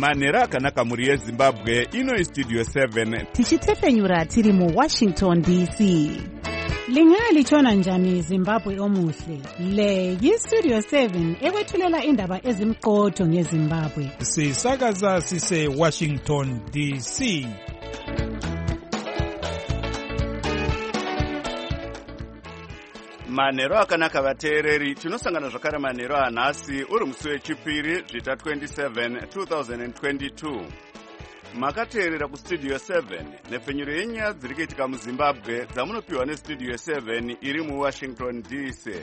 manhero akanaka mhuri yezimbabwe. Ino Studio 7 tichitefenyura tiri muWashington DC. Lingalitshona njani Zimbabwe omuhle? Le yiStudio 7 ekwethulela indaba ezimqotho ngeZimbabwe. Sisakaza sise Washington DC. manhero akanaka vateereri. Tinosangana zvakare manhero anhasi uri musi wechipiri zvita 27 2022. Makateerera kuStudio 7 nepfenyuro yenyaya dziri kuitika muZimbabwe dzamunopiwa neStudio 7 iri muWashington DC.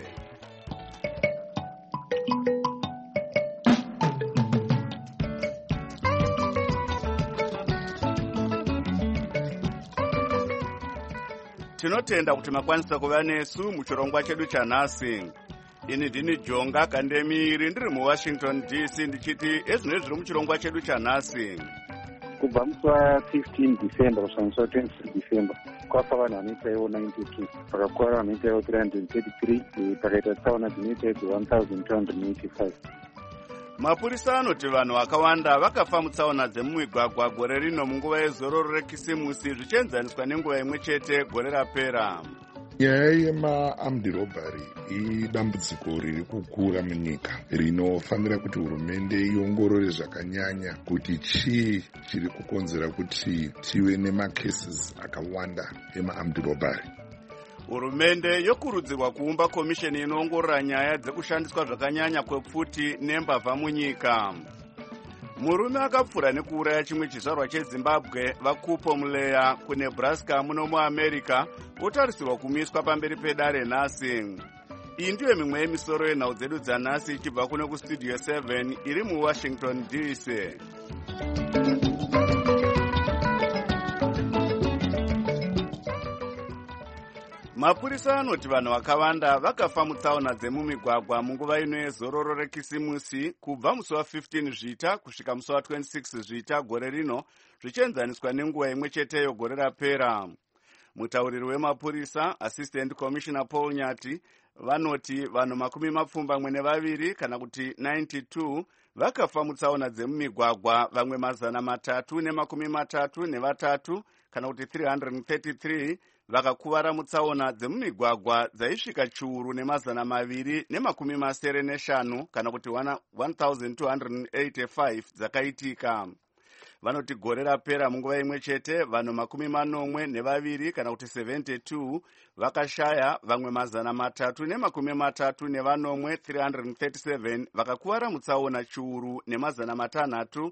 Tinotenda kuti makwanisa kuva nesu muchirongwa chedu chanhasi. Ini ndini Jonga Kandemiri ndiri muWashington DC ndichiti ezvinenge zviri muchirongwa chedu chanhasi. Kubva musi wa15 December kusvika 26 December kwafa vanhu vanoitaiwo 92, pakakuwara vanoitaiwo 333, pakaita tsaona dzinoitaiwo 1285. Mapurisa anoti vanhu vakawanda vakafa mutsaona dzemumigwagwa gore rino munguva yezororo rekisimusi zvichienzaniswa nenguva imwe chete gore rapera. Nyaya yema-armed robbery idambudziko riri kukura munyika rinofanira kuti hurumende iongorore zvakanyanya kuti chii chiri kukonzera kuti tive nemacases akawanda ema-armed robbery. Hurumende yokurudzirwa kuumba komisheni inoongorora nyaya dzekushandiswa zvakanyanya kwepfuti nembavha munyika. Murume akapfura nekuuraya chimwe chizvarwa cheZimbabwe vakupo muleya kuNebraska muno muAmerica otarisirwa kumiswa pamberi pedare nhasi. Iyi ndiyo mimwe yemisoro yenhau dzedu dzanhasi ichibva kuno kuStudio 7 iri muWashington DC. Mapurisa anoti vanhu vakawanda vakafa mutsaona dzemumigwagwa munguva ino yezororo rekisimusi kubva musi wa15 zvita kusvika musi wa26 zvita gore rino zvichienzaniswa nenguva imwe cheteyo gore rapera. Mutauriri wemapurisa Assistant Commissioner Paul Nyati vanoti vanhu 72 kana kuti 92 vakafa mutsaona dzemumigwagwa, vamwe 333 kana kuti 333 vakakuvara mutsaona dzemumigwagwa dzaisvika chiuru ne275 kana kuti 1285 dzakaitika. Vanoti gore rapera munguva imwe chete vanhu 42 kana kuti 72 vakashaya, vamwe 337 vakakuvara mutsaona chiuru ne623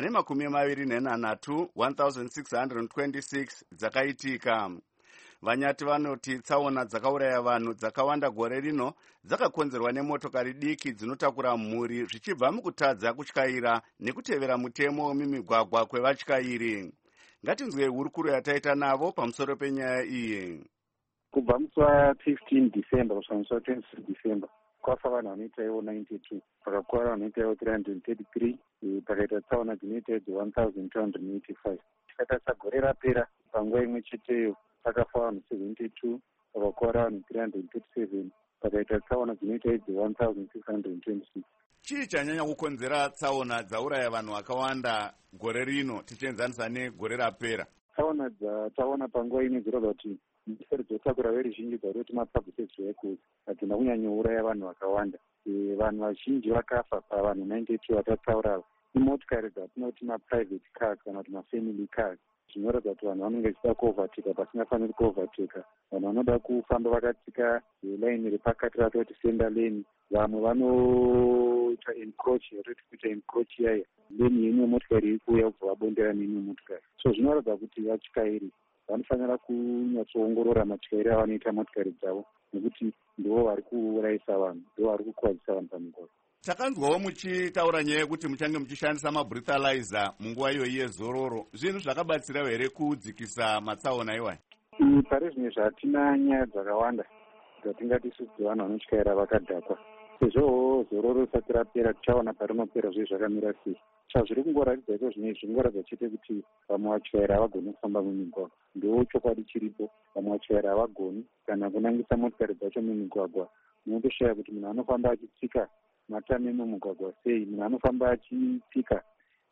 1626 dzakaitika. Vanyati vanoti tsaona dzakauraya vanhu dzakawanda gore rino dzakakonzerwa nemotokari diki dzinotakura mhuri zvichibva mukutadza kutyaira nekutevera mutemo wemimigwagwa kwevatyairi. Ngatinzwe hurukuro yataita navo pamusoro penyaya iyi. Kubva musi wa15 December kusvika musi wa26 December kwafa vanhu vanoitaiwo 92, pakakuwara vanoitaiwo 333, pakaita tsaona dzinoitaiwo 1285. Tikatarisa gore rapera panguva imwe cheteyo pakafa vanhu 72, pakakuwara vanhu 337, pakaita tsaona dzinoita idzi 1626. Chii chanyanya kukonzera tsaona dzauraya vanhu vakawanda gore rino tichienzanisa negore rapera? Tsaona dzataona panguva ino dzirova kuti misoro dzotakura veruzhinji dzaroti mapublic vehicles hadzina kunyanyouraya vanhu vakawanda. Vanhu vazhinji vakafa pavanhu 92 vatatsaura imotokari dzatinoti maprivate cars kana kuti mafamily cars. Zvinoratidza kuti vanhu vanenge vachida kuovateka pasingafaniri kuovateka. Vanhu vanoda kufamba vakatsika laini repakati ratoti center lane. Vamwe vanoita encroach, yatoti kuita encroach yaya lane yeimwe motikari iri kuuya kubva vabondera neimwe motikari. So zvinoratidza kuti vatyairi vanofanira kunyatsoongorora matyairi avanoita motikari dzavo, nekuti ndivo vari kuurayisa vanhu, ndivo vari kukwadzisa vanhu pamigwagwa. Takanzwawo muchitaura nyaya yekuti muchange muchishandisa mabreathalyzer munguva iyoyi yezororo. Zvinhu zvakabatsira here kudzikisa matsaona iwayo? Pari zvimwe zvatina nyaya dzakawanda dzatingati isusu dzevanhu vanotyaira vakadhakwa. Sezvo zororo risati rapera tichaona parinopera zve zvakamira sei. Zvazviri kungoratidza iko zvinezvi zvingoratidza chete kuti vamwe vatyairi havagoni kufamba mumigwagwa. Ndiwo chokwadi chiripo, vamwe vatyairi havagoni kana kunangisa motikari dzacho mumigwagwa. Unotoshaya kuti munhu anofamba achitsika matame mumugwagwa sei, munhu anofamba achitsika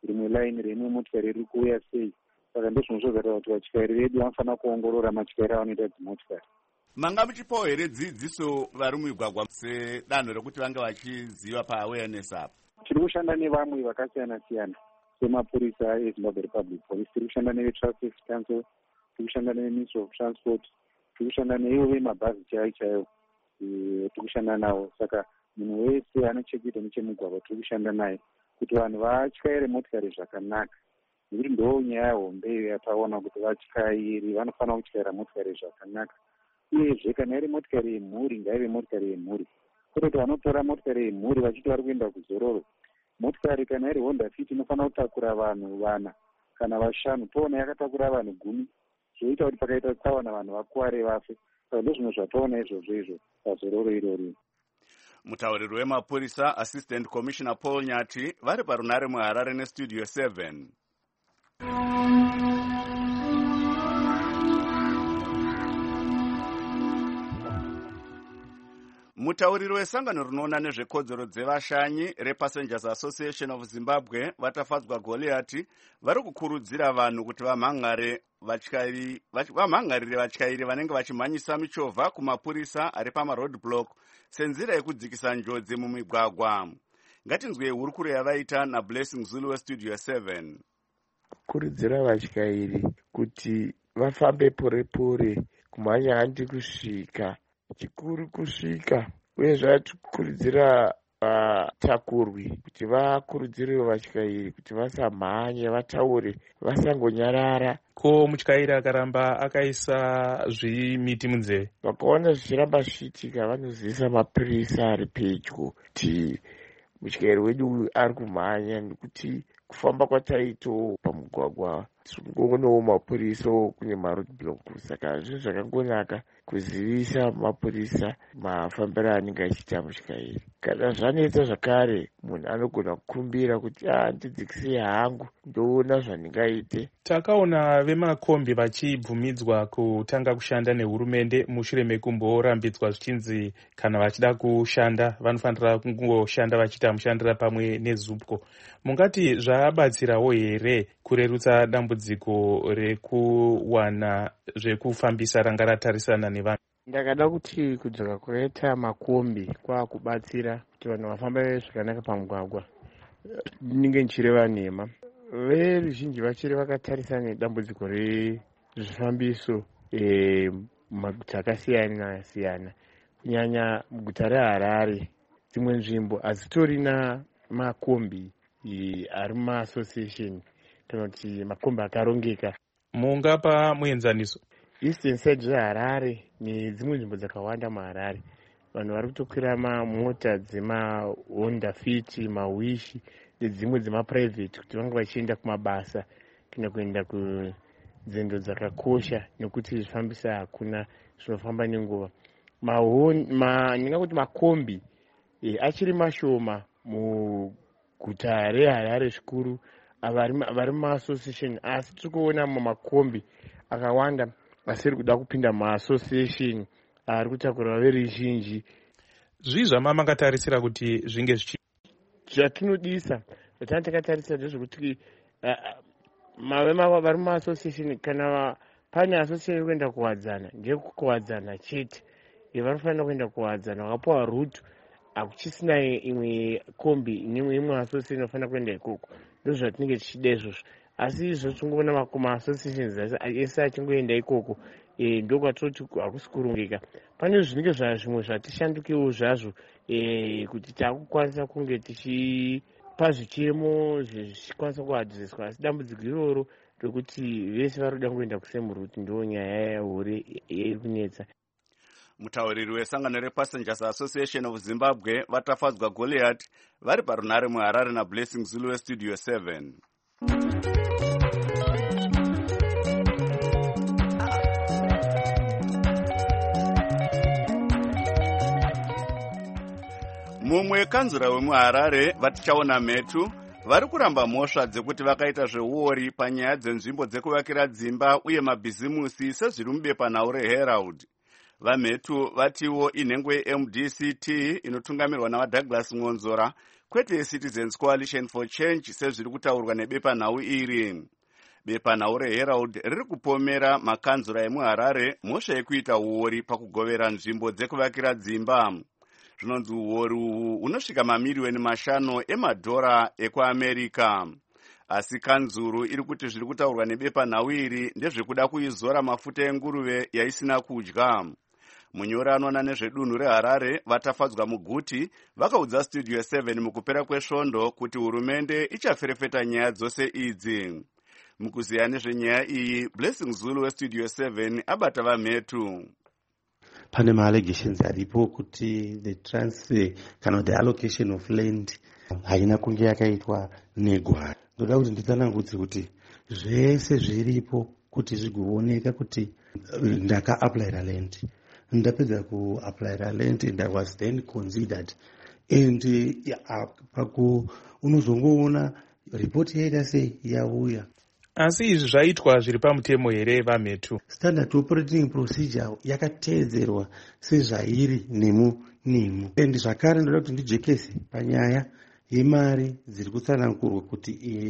rimwe laini reimwe motikari riri kuuya sei. Saka ndozvinozvozvareva kuti vatyairi vedu vanofanira kuongorora matyairi avanoita dzimotikari. Manga muchipawo here dzidziso vari mumigwagwa sedanho rekuti vange vachiziva paawareness apa? Tiri kushanda nevamwe vakasiyana siyana semapurisa eZimbabwe Republic Police, tiri kushanda neveTraffic Council, tiri kushanda neveMinistry of Transport, tiri kushanda neivo vemabhazi chaivo tiri kushanda navo. Saka munhu wese anochekuita nechemugwagwa tiri kushanda naye kuti vanhu vatyaire motikari zvakanaka, nekuti ndo nyaya hombe yataona kuti vatyairi vanofanira kutyaira motikari zvakanaka. Uyezve kana iri motikari yemhuri ngaive motikari yemhuri, kuti vanotora motikari yemhuri vachiti vari kuenda kuzororo. Motikari kana iri Honda Fit inofanira kutakura vanhu 4 kana 5, toona yakatakura vanhu 10, zvoita kuti pakaita tsaona vanhu vakuware vafe. Saka ndozvimwe zvataona izvozvo pazororo irori. Mutauriri wemapurisa Assistant Commissioner Paul Nyati vari parunare muHarare neStudio 7. Mutauriri wesangano rinoona nezvekodzero dzevashanyi rePassengers Association of Zimbabwe vatafadzwa Goliath vari kukurudzira vanhu kuti vamhangarire vatyairi vanenge vachimhanyisa michovha kumapurisa ari pamaroadblock senzira yekudzikisa njodzi mumigwagwa. Ngatinzwe hurukuro yavaita naBlessing Zulu weStudio 7. Kurudzira vatyairi kuti vafambe pore kumhanya handi kusvika, chikuru kusvika. Uye zvatikurudzira vatakurwi kuti vakurudzirewo vatyairi kuti vasamhanye, vataure, vasangonyarara. Ko mutyairi akaramba akaisa zvimiti munzeve, vakaona zvichiramba zvichiitika vanozivisa mapurisa ari pedyo kuti mutyairi wedu ari kumhanya, nekuti kufamba kwataito pamugwagwa tirikuonawo mapurisa kune maroadblock. Saka zvinhu zvakangonaka kuzivisa mapurisa mafambiro anenge achiita mutyairi. Kana zvanetsa zvakare munhu anogona kukumbira kuti ndidzikisei hangu ndoona zvandingaite. Takaona vemakombi vachibvumidzwa kutanga kushanda nehurumende mushure mekumborambidzwa zvichinzi kana vachida kushanda vanofanira kungoshanda vachiita mushandira pamwe neZUPCO. Mungati zvabatsirawo here kurerutsa dambudziko rekuwana zvekufambisa ranga ratarisana nevanhu? Ndakada kuti kudzoka kunoita makombi kwakubatsira kuti vanhu vafambe zvakanaka pamugwagwa. Ndinenge ndichireva nhema, veruzhinji vachiri vakatarisa nedambudziko rezvifambiso mumaguta akasiyana siyana, kunyanya muguta reHarare. Dzimwe nzvimbo hadzitorina makombi ari mumaasociation kana kuti makombi akarongeka. Mungapa muenzaniso? Eastern side reHarare nedzimwe nzvimbo dzakawanda muHarare, vanhu vari kutokwira mamota dzemaHonda Fit, maWish nedzimwe dzemaprivate kuti vange vachienda kumabasa kana kuenda kunzendo dzakakosha, nekuti zvifambisa hakuna zvinofamba nenguva. Ndingakuti makombi achiri mashoma muguta reHarare zvikuru vari mumaasociation, asi tiri kuona makombi akawanda asiri kuda kupinda mumaasociation ari kutakura veruzhinji. Zvii zvamamangatarisira kuti zvinge zvatinodisa zvatanatakatarisa ndezvekuti vari mumaasociation kana pane association kuenda kuwadzana ndekuwadzana chete, vanofanira kuenda kuwadzana, vakapiwa route, hakuchisina imwe kombi imwe association inofanira kuenda ikoko. Ndozvatinenge tichida izvozvo, asi izvo tingoona maassociations ese achingoenda ikoko, ndokwatoti hakusi kurongeka. Pane zvinenge zvimwe zvatishandukewo zvazvo kuti takukwanisa kunge tichipa zvichemo zvichikwanisa kuadhireswa, asi dambudziko iroro rekuti vese vari kuda kuenda kusame route ndo nyaya hore iri kunetsa. Mutauriri wesangano rePassengers Association of Zimbabwe vatafadzwa Goliath vari parunare muHarare naBlessing Zulu weStudio 7. Mumwe kanzura wemuHarare vatichaona metu vari kuramba mhosva dzekuti vakaita zveuori panyaya dzenzvimbo dzekuvakira dzimba uye mabhizimusi sezviri mubepa nhau reHerald. Vamhetu vatiwo inhengwe yeMDCT inotungamirwa navaDouglas Ngonzora kwete Citizens Coalition for Change sezviri kutaurwa nebepanhau iri. Bepanhau reHerald riri kupomera makanzura emuHarare mhosva yekuita uori pakugovera nzvimbo dzekuvakira dzimba. Zvinonzi uori uhu hunosvika mamiliyoni 5 emadhora ekuAmerika. Asi kanzuru iri kuti zviri kutaurwa nebepanhau iri ndezvekuda kuizora mafuta enguruve yaisina kudya. Munyori anoona nezvedunhu reHarare vatafadzwa muguti vakaudza Studio 7 mukupera kwesvondo kuti hurumende ichaferefeta nyaya dzose idzi. Mukuziya nezvenyaya iyi, Blessing Zulu weStudio 7 abata vamhetu. Pane ma-allegations aripo kuti the transfer kana the allocation of land haina kunge yakaitwa negwara. Ndoda kuti nditsanangudze kuti zvese zviripo kuti zvigooneka kuti ndaka-aplyira land. Ndapedza ku-aplyira land and I was then considered. And unozongoona report yaita sei yauya. Asi izvi zvaitwa zviri pamutemo here vamhetu? Standard operating procedure yakateedzerwa sezvairi nemu. And zvakare ndoda kuti ndijekese panyaya yemari dziri kutsanangurwa kuti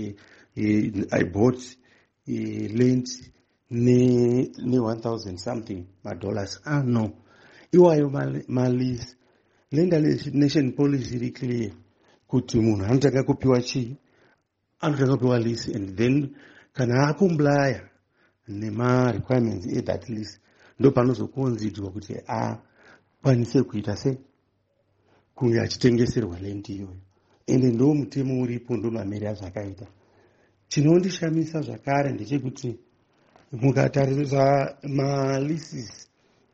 I bought land ne 1,000 something dollars. No. Iwayo malisi. Land Nation Policy iri clear kuti munhu anotanga kupiwa chii? Anotanga kupiwa lease and then kana akomplya nema-requirements ethat lease ndo panozokonzidwa kuti akwanise kuita sei kunge achitengeserwa land iyoyo. Ende ndo mutemo uripo, ndo mameri azvakaita. Chinondishamisa zvakare ndechekuti mukatarisa maleases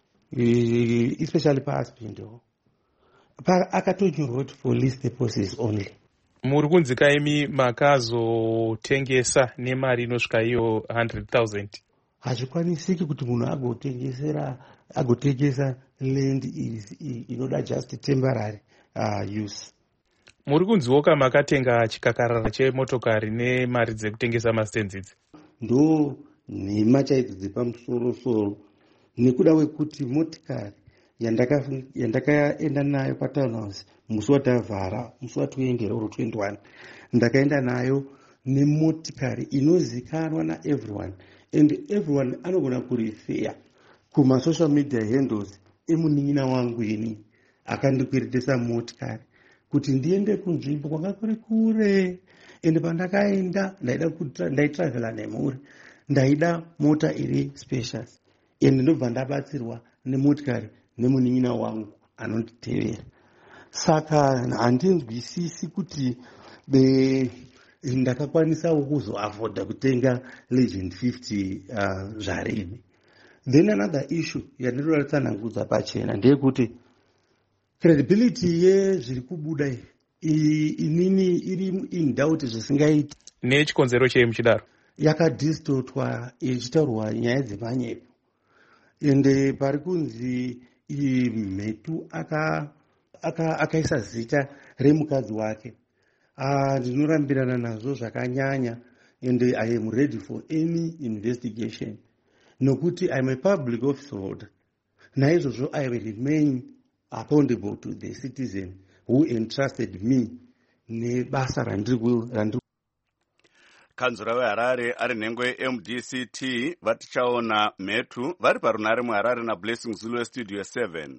especially paAspendivo akatonyorwa kuti for lease purposes only. Muri kunzi kaimi makazotengesa nemari inosvika iyo 100,000. Hazvikwanisiki kuti munhu agotengesa land inoda just temporary use. Muri kunziwoka makatenga chikakarara chemotokari nemari dzekutengesa mastendzidzi. Ndo nhema chaidzo dzepamusoro-soro nekuda kwekuti motikari yandakaenda nayo patownhouse musi watavhara, musi watoendera uro 21, ndakaenda nayo nemotikari inozikanwa naeveryone, and everyone anogona kurifeya kumasocial media handles emunin'ina wangu ini akandikwiritisa motikari kuti ndiende kunzvimbo kwanga kuri kure. And pandakaenda ndaitravela nemhuri, ndaida mota iri spacious, and ndobva ndabatsirwa nemotikari nemunin'ina wangu anonditevera. Saka handinzwisisi kuti ndakakwanisawo kuzoafodha kutenga Legend 50 zvarini. Then another issue yandinoda kutsanangudza pachena ndeyekuti credibility yezviri kubuda inini iri in doubt zvisingaiti. Nechikonzero chei muchidaro? Yakadistotwa ichitaurwa nyaya dzemanyepo. Ende pari kunzi mhetu akaisa zita remukadzi wake. Ndinorambirana nazvo zvakanyanya, and I am ready for any investigation. Nokuti I am a public office holder. Naizvozvo I will remain accountable to the citizen who entrusted me nebasa randiri. Kanzura weHarare ari nhengo yeMDCT vatichaona mhetu vari parunare muHarare naBlessing Zulu weStudio 7.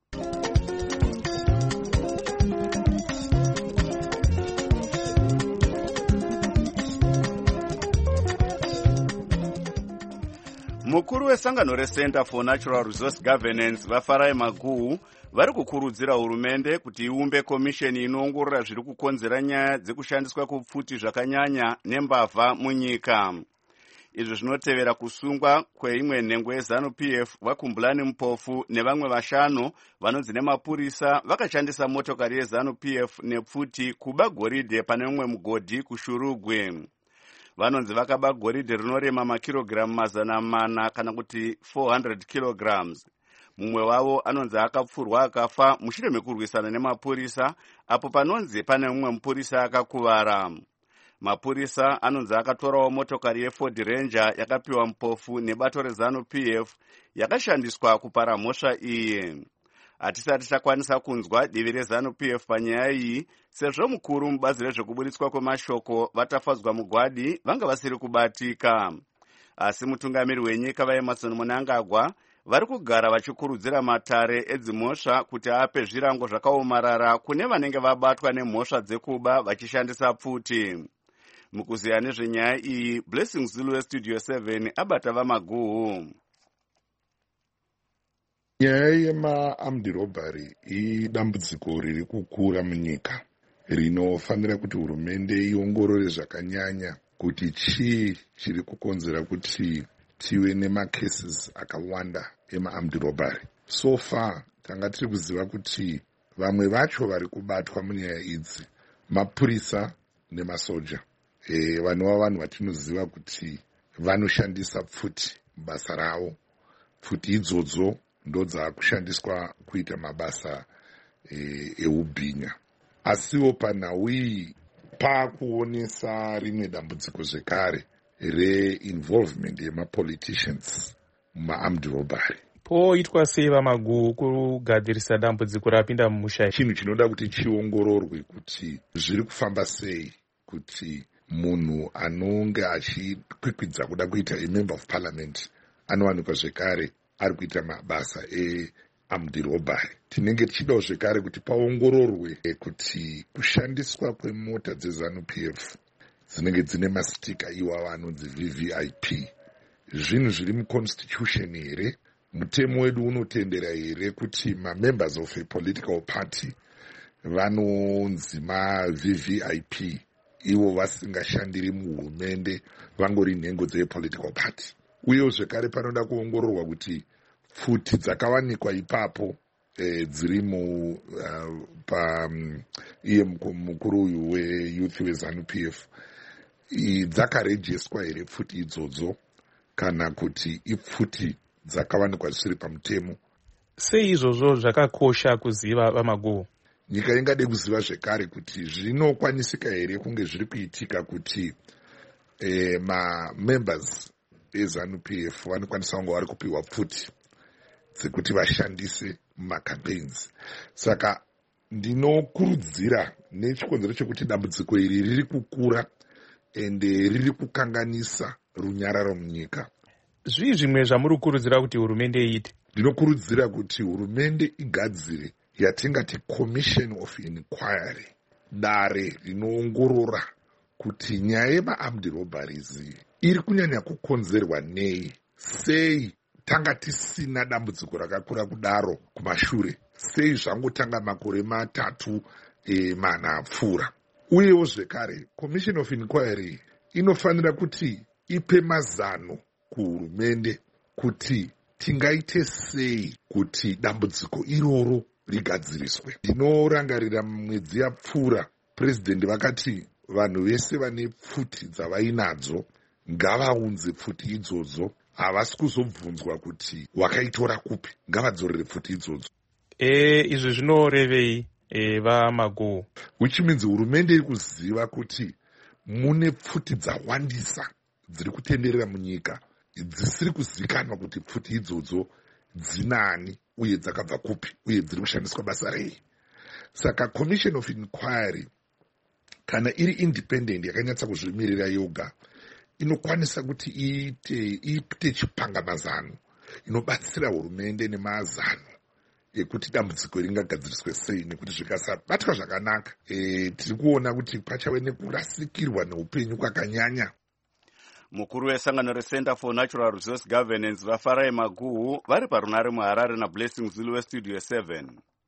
Mukuru wesangano reCenter for Natural Resource Governance vaFarai Maguhu vari kukurudzira hurumende kuti iumbe komisheni inoongorora zviri kukonzera nyaya dzekushandiswa kwepfuti zvakanyanya nembavha munyika. Izvi zvinotevera kusungwa kweimwe nhengo yeZANU-PF vaKumbulani Mupofu nevamwe 5 vanonzi nemapurisa vakashandisa motokari yeZANU-PF nepfuti kuba goridhe pane umwe mugodhi kuShurugwe. Vanonzi vakaba goridhe rinorema makirogiramu 400 kana kuti 400 kilograms. Mumwe wavo anonzi akapfurwa akafa mushure mekurwisana nemapurisa, apo panonzi pane umwe mupurisa akakuvara. Mapurisa anonzi akatorawo motokari yeFord Ranger yakapiwa Mupofu nebato reZANU-PF yakashandiswa kupara mhosva iyi. hatisati takwanisa kunzwa divi reZANU-PF panyaya iyi, sezvo mukuru mubazi rezvekuburitswa kwemashoko vatafadzwa mugwadi vanga vasiri kubatika. Asi mutungamiri wenyika vaEmmerson Mnangagwa vari kugara vachikurudzira matare edzimhosva kuti ape zvirango zvakaomarara kune vanenge vabatwa nemhosva dzekuba vachishandisa pfuti. Mukuziya nezvenyaya iyi, Blessing Zulu weStudio 7 abata vamaguhu. Nyaya yema-armed robbery idambudziko riri kukura munyika rinofanira kuti hurumende iongorore zvakanyanya kuti chii chiri kukonzera kuti tive nemacases akawanda ema-armed robbery. So far tanga tiri kuziva kuti vamwe vacho vari kubatwa munyaya idzi mapurisa nemasoja. Vanova vanhu vatinoziva kuti vanoshandisa pfuti basa ravo. Pfuti idzodzo ndo dzakushandiswa kuita mabasa eubhinya. Asiwo panhau iyi paakuonesa rimwe dambudziko zvekare reinvolvement yemapoliticians muma-armed robbery. Poitwa sei vamaguhu kugadzirisa dambudziko rapinda mumusha? Chinhu chinoda kuti chiongororwe kuti zviri kufamba sei kuti munhu anonge achikwikwidza kuda kuita member of parliament anowanikwa zvekare ari kuita mabasa e-armed robbery. Tinenge tichidawo zvekare kuti paongororwe kuti kushandiswa kwemota dzeZANU-PF dzinenge dzine masitika iwawa anonzi VVIP zvinhu zviri muconstitution here. Mutemo wedu unotendera here kuti ma-members of a political party vanonzi ma-VVIP ivo vasingashandiri muhurumende, vangori nhengo dzepolitical party. Uyewo zvekare panoda kuongororwa kuti pfuti dzakawanikwa ipapo dziri iye mukuru uyu weyouth weZANU-PF dzakarejeswa here pfuti idzodzo kana kuti ipfuti dzakawanikwa zvisiri pamutemo. Sei izvozvo zvakakosha kuziva vamaguhu? Nyika ingade kuziva zvekare kuti zvinokwanisika here kunge zviri kuitika kuti ma-members eZANU-PF vanokwanisa kunge vari kupiwa pfuti dzekuti vashandise mumacampaigns. Saka ndinokurudzira nechikonzero chekuti dambudziko iri riri kukura ende riri kukanganisa runyararo munyika. Zvii zvimwe zvamuri kukurudzira kuti hurumende iite? Ndinokurudzira kuti hurumende igadzire yatingati commission of inquiry, dare rinoongorora kuti nyaya yema-armed robberies iri kunyanya kukonzerwa nei, sei tanga tisina dambudziko rakakura kudaro kumashure, sei zvangotanga makore 3-4 apfuura. Uyewo zvekare commission of inquiry inofanira kuti ipe mazano kuhurumende kuti tingaite sei kuti dambudziko iroro rigadziriswe. Ndinorangarira mwedzi yapfuura president vakati vanhu vese vane pfuti dzavainadzo ngavaunze pfuti idzodzo, havasi kuzobvunzwa kuti wakaitora kupi, ngavadzorere pfuti idzodzo. Izvi zvinorevei vamaguhu? Which means hurumende iri kuziva kuti mune pfuti dzawandisa dziri kutenderera munyika dzisiri kuzikanwa kuti pfuti idzodzo dzinani uye dzakabva kupi uye dziri kushandiswa basa rei. Saka commission of inquiry kana iri independent yakanyatsa kuzvimirira yoga inokwanisa kuti iite chipangamazano inobatsira hurumende nemazano ekuti dambudziko ringagadziriswe sei, nekuti zvikasabatwa zvakanaka tiri kuona kuti pachave nekurasikirwa neupenyu kwakanyanya. Mukuru wesangano reCenter for Natural Resource Governance vaFarai Maguhu vari parunare muHarare naBlessing Zulu weStudio 7.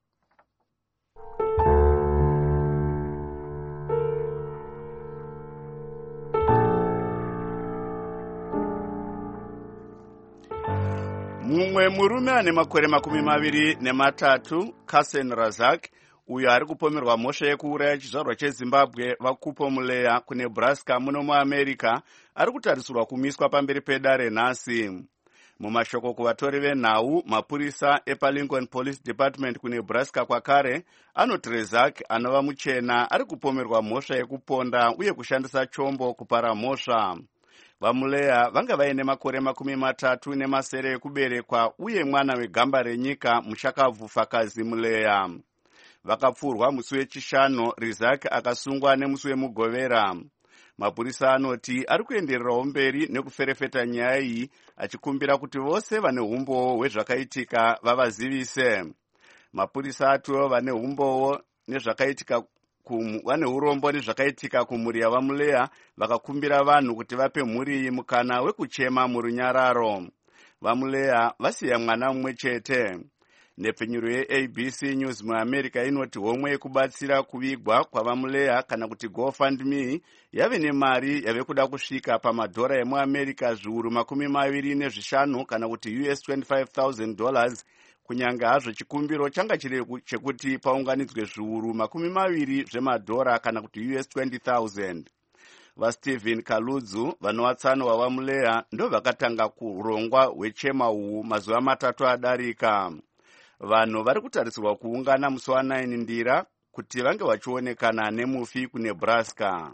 Mumwe murume ane makore 23, Kasen Razak, uyo ari kupomerwa mhosva yekuuraya chizvarwa cheZimbabwe vaKupo Muleya kuNebraska muno muAmerica ari kutarisirwa kumiswa pamberi pedare nhasi. Mumashoko kuvatori venhau, mapurisa epaLincoln Police Department kuNebraska kwakare anoti Razak anova muchena ari kupomerwa mhosva yekuponda uye kushandisa chombo kupara mhosva. vamuleya vanga vaine makore 37 ekuberekwa uye mwana wegamba renyika mushakabvufakazi muleya. Vakapfurwa musi wechishanu, Rizak akasungwa nemusi wemugovera. Mapurisa anoti ari kuendererawo mberi nekuferefeta nyaya iyi, achikumbira kuti vose vane umbowo hwezvakaitika vavazivise. Mapurisa atiwo vane umbowo nezvakaitika vane urombo nezvakaitika kumhuri yavamuleya vakakumbira vanhu kuti vape mhuri iyi mukana wekuchema murunyararo. Vamuleya vasiya mwana mumwe chete. Nepfenyuro yeABC News muAmerica inoti homwe yekubatsira kuvigwa kwavamuleya kana kuti GoFundMe yave nemari yave kuda kusvika pamadhora emuAmerica zviuru 25 kana kuti $25,000, kunyange hazvo chikumbiro changa chiri chekuti paunganidzwe zviuru 20 zvemadhora kana kuti $20,000. VaStephen Kaludzu vanowatsano wavamuleya ndo vakatanga kurongwa hwechema uhu mazuva 3 adarika. Vanhu vari kutarisirwa kuungana musi wa9 Ndira kuti vange vachionekana nemufi kuNebraska.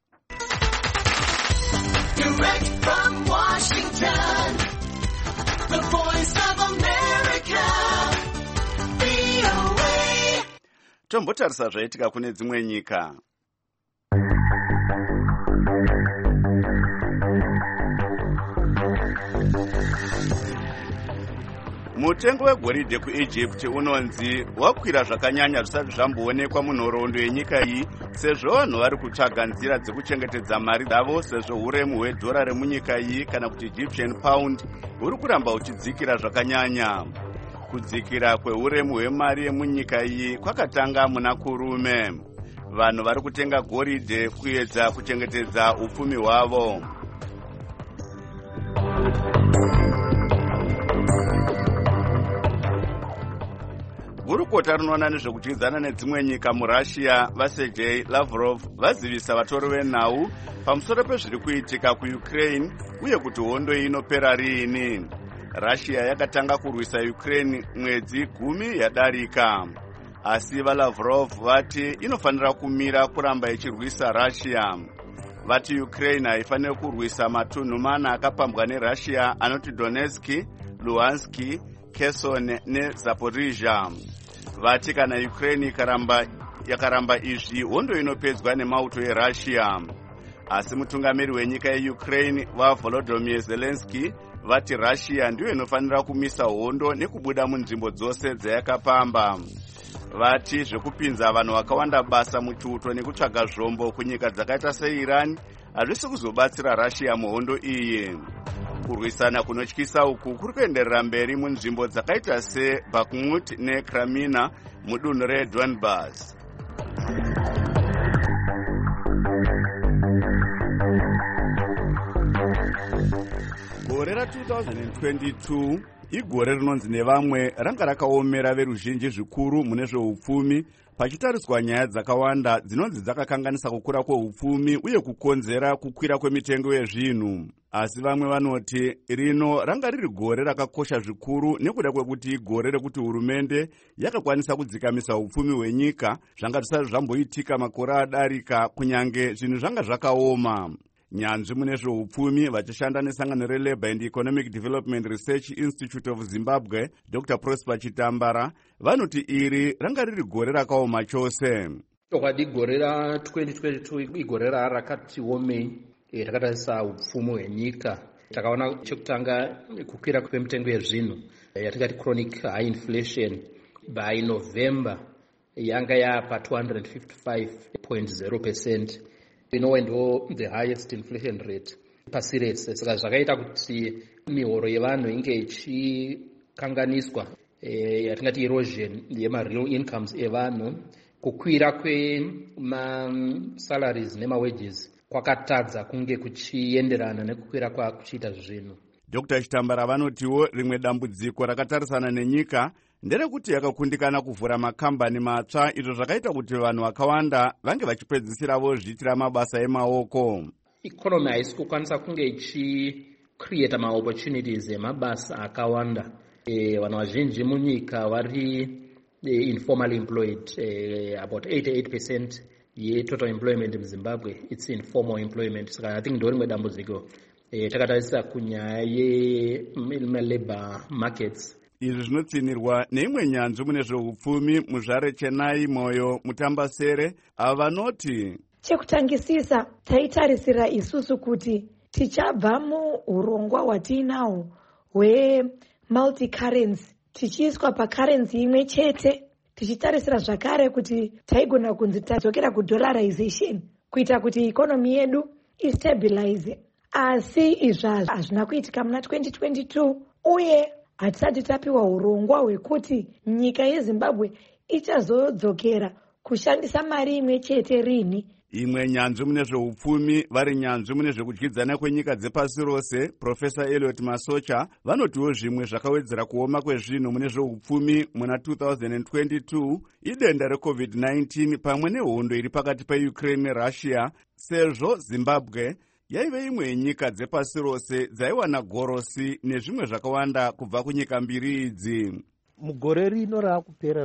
Direct from Washington, the voice of America, VOA. Tombotarisa zvaitika kune dzimwe nyika. Mutengo wegoridhe kuEgypt unonzi wakwira zvakanyanya zvisati zvamboonekwa munhoroondo yenyika iyi, sezvo vanhu vari kutsvaga nzira dzekuchengetedza mari dzavo, sezvo uremu hwedhora remunyika iyi kana kuti Egyptian pound huri kuramba huchidzikira zvakanyanya. Kudzikira kweuremu hwemari yemunyika iyi kwakatanga muna kurume. Vanhu vari kutenga goridhe kuedza kuchengetedza upfumi hwavo. Gurukota rinoona nezvekudyidzana nedzimwe nyika muRussia vaSergei Lavrov vazivisa vatori venhau pamusoro pezviri kuitika kuUkraine uye kuti hondo iyi inopera riini. Russia yakatanga kurwisa Ukraine mwedzi 10 yadarika, asi vaLavrov vati inofanira kumira kuramba ichirwisa Russia. Vati Ukraine haifaniri kurwisa matunhu 4 akapambwa neRussia anoti Donetsk, Luhansk, Kherson neZaporizhia. Vati kana Ukraine yakaramba izvi, hondo inopedzwa nemauto eRussia. Asi mutungamiri wenyika yeUkraine vaVolodymyr Zelensky vati Russia ndiyo inofanira kumisa hondo nekubuda munzvimbo dzose dzayakapamba. Vati zvekupinza vanhu vakawanda basa muchiuto nekutsvaga zvombo kunyika dzakaita seIran hazvisi kuzobatsira Russia muhondo iyi. Kurwisana kunotyisa uku kuri kuenderera mberi munzvimbo dzakaita seBakhmut neKramina mudunhu reDonbas. Gore ra2022 igore rinonzi nevamwe ranga rakaomera veruzhinji zvikuru mune zveupfumi, pachitariswa nyaya dzakawanda dzinonzi dzakakanganisa kukura kweupfumi uye kukonzera kukwira kwemitengo yezvinhu. Asi vamwe vanoti rino ranga riri gore rakakosha zvikuru nekuda kwekuti igore rekuti hurumende yakakwanisa kudzikamisa upfumi hwenyika, zvanga zvisati zvamboitika makore adarika, kunyange zvinhu zvanga zvakaoma. Nyanzvi mune zveupfumi vachishanda nesangano reLabour and Economic Development Research Institute of Zimbabwe, Dr. Prosper Chitambara, vanoti iri ranga riri gore rakaoma chose. Chokwadi gore ra2022 igore rakati omei rakatarisa upfumi hwenyika. Takaona chekutanga kukwira kwemitengo yezvinhu yatingati chronic high inflation by November yanga yapa 255.0%. Ndo the highest inflation rate pasi rese. Saka zvakaita kuti mihoro yevanhu inge ichikanganiswa, yatingati erosion yema-real incomes evanhu. Kukwira kwema-salaries nema-wages kwakatadza kunge kuchienderana nekukwira kwakuchiita zvinhu. Dr. Chitambara vanotiwo rimwe dambudziko rakatarisana nenyika nderekuti yakakundikana kuvhura makambani matsva, izvo zvakaita kuti vanhu vakawanda vange vachipedzisira vozviitira mabasa emaoko. Economy haisi kukwanisa kunge ichicreata ma-opportunities emabasa akawanda. Vanhu vazhinji munyika vari informally employed. About 88% ye total employment in Zimbabwe it's informal employment. Saka I think ndo rimwe dambudziko takatarisa kunyaya yemalabor markets. Izvi zvinotsinirwa neimwe nyanzvi mune zveupfumi muzvare Chenai Moyo Mutambasere ava vanoti chekutangisisa taitarisira isusu kuti tichabva muurongwa hwatiinawo hwemulticurrency tichiiswa pacurrency imwe chete, tichitarisira zvakare kuti taigona kunzi tadzokera kudollarization kuita kuti ikonomi yedu istabilize. Asi izvazvo hazvina kuitika muna 2022 uye hatisati tapiwa urongwa hwekuti nyika yeZimbabwe ichazodzokera kushandisa mari imwe chete rini. Imwe nyanzvi mune zveupfumi vari nyanzvi mune zvekudyidzana kwenyika dzepasi rose Profesa Elliot Masocha vanotiwo zvimwe zvakawedzera kuoma kwezvinhu mune zveupfumi muna 2022 idenda reCovid-19 pamwe nehondo iri pakati peUkraine neRussia, sezvo Zimbabwe yaive imwe yenyika dzepasi rose dzaiwana gorosi nezvimwe zvakawanda kubva kunyika mbiri idzi. Mugore rino raakupera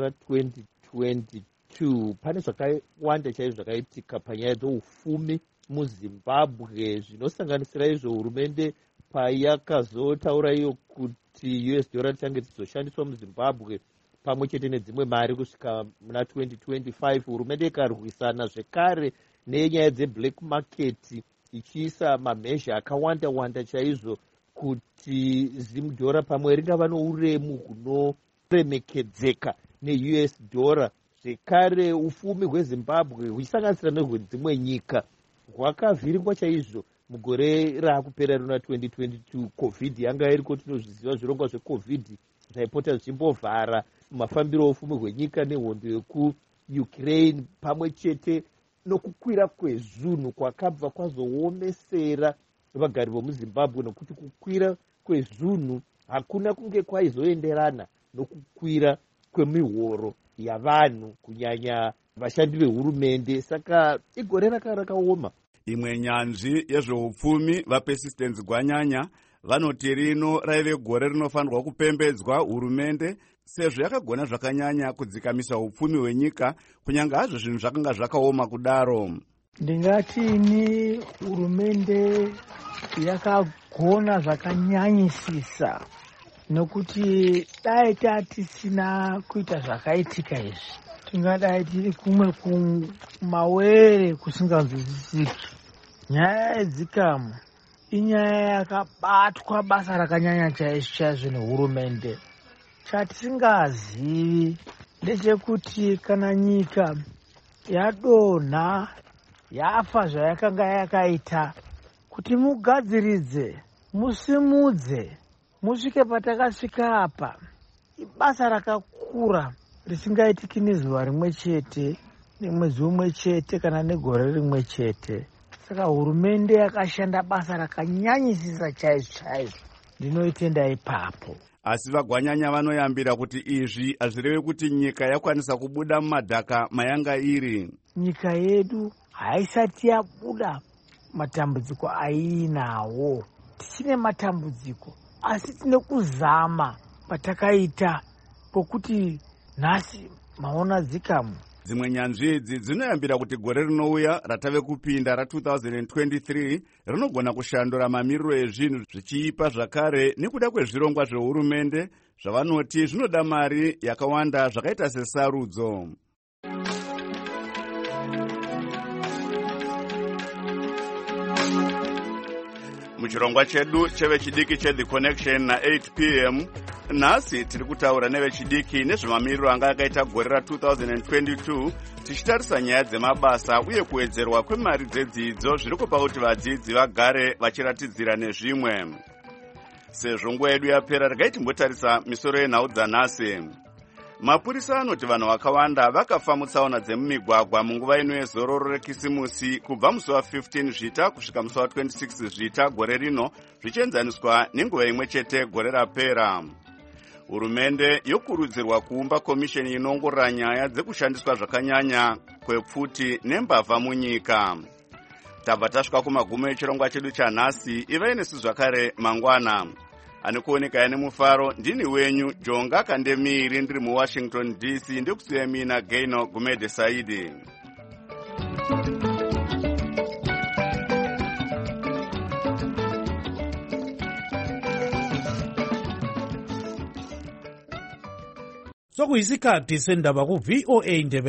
ra2022 pane zvakawanda chaizvo zvakaitika panyaya dzeupfumi muZimbabwe, zvinosanganisira izvo hurumende payakazotaura iyo kuti US dollar tichange tichizoshandiswa muZimbabwe pamwe chete nedzimwe mari kusvika muna 2025. Hurumende ikarwisana zvekare nenyaya dzeblack market ichiisa mamhezha akawanda wanda chaizvo kuti zimudhora pamwe ringava nouremu hunoremekedzeka neUS dollar. Zvekare ufumi hweZimbabwe huchisanganisira nehwedzimwe nyika hwakavhiringwa chaizvo mugore raakupera rina 2022. Covid yanga iriko, tinozviziva zvirongwa zveCovid zvaipota zvichimbovhara mafambiro ofumi hwenyika nehondo yekuUkraine pamwe chete nokukwira kwezvinhu kwakabva kwazoomesera vagari vomuZimbabwe, nokuti kukwira kwezvinhu hakuna kunge kwaizoenderana nokukwira kwemihoro yavanhu kunyanya vashandi vehurumende. Saka igore rakaoma. Imwe nyanzvi yezveupfumi vaPersistence Gwanyanya vanoti rino raive gore rinofanirwa kupembedzwa hurumende sezvo yakagona zvakanyanya kudzikamisa upfumi hwenyika kunyanga hazvo zvinhu zvakanga zvakaoma kudaro. Ndingatini hurumende yakagona zvakanyanyisisa, nokuti dai tatisina kuita zvakaitika izvi tingadai tiri kumwe kumawere kusinganzwisisiki. Nyaya yedzikamu inyaya yakabatwa basa rakanyanya chaizvo nehurumende. Chatisingazivi ndechekuti kana nyika yadonha yafa zvayakanga yakaita, kuti mugadziridze musimudze musvike patakasvika apa, ibasa rakakura risingaitiki nezuva rimwe chete, nemwedzi umwe chete kana negore rimwe chete. Saka hurumende yakashanda basa rakanyanyisisa chaizvo, ndinoitenda ipapo. Asi vaGwanyanya vanoyambira kuti izvi hazvirevi kuti nyika yakwanisa kubuda mumadhaka mayanga iri. Nyika yedu haisati yabuda matambudziko aiinawo. Tichine matambudziko asi tine kuzama patakaita pokuti nhasi maona dzikamu. Dzimwe nyanzvi idzi dzinoyambira kuti gore rinouya ratave kupinda ra2023 rinogona kushandura mamiriro ezvinhu zvichiipa zvakare nekuda kwezvirongwa zvehurumende zvavanoti zvinoda mari yakawanda zvakaita sesarudzo. Muchirongwa chedu chevechidiki cheThe Connection na8 p.m. nhasi tiri kutaura nevechidiki nezvemamiriro anga akaita gore ra2022 tichitarisa nyaya dzemabasa uye kuwedzerwa kwemari dzedzidzo zviri kupa kuti vadzidzi vagare vachiratidzira nezvimwe. Sezvo nguva yedu yapera regai timbotarisa misoro yenhau dzanhasi. Mapurisa anoti vanhu vakawanda vakafa mutsaona dzemumigwagwa munguva ino yezororo rekisimusi kubva musi wa15 Zvita kusvika musi wa26 Zvita gore rino zvichienzaniswa nenguva imwe chete gore rapera. Hurumende yokurudzirwa kuumba komisheni inongorora nyaya dzekushandiswa zvakanyanya kwepfuti nembavha munyika. Tabva tasvika kumagumo echirongwa chedu chanhasi. Ivai nesu zvakare mangwana. Ani kuoneka ane mufaro ndini wenyu Jonga Kandemiri ndiri muWashington DC ndikusiya mina Gaino Gumede Saidi. sokuyisikhathi sendaba ku-VOA Indebe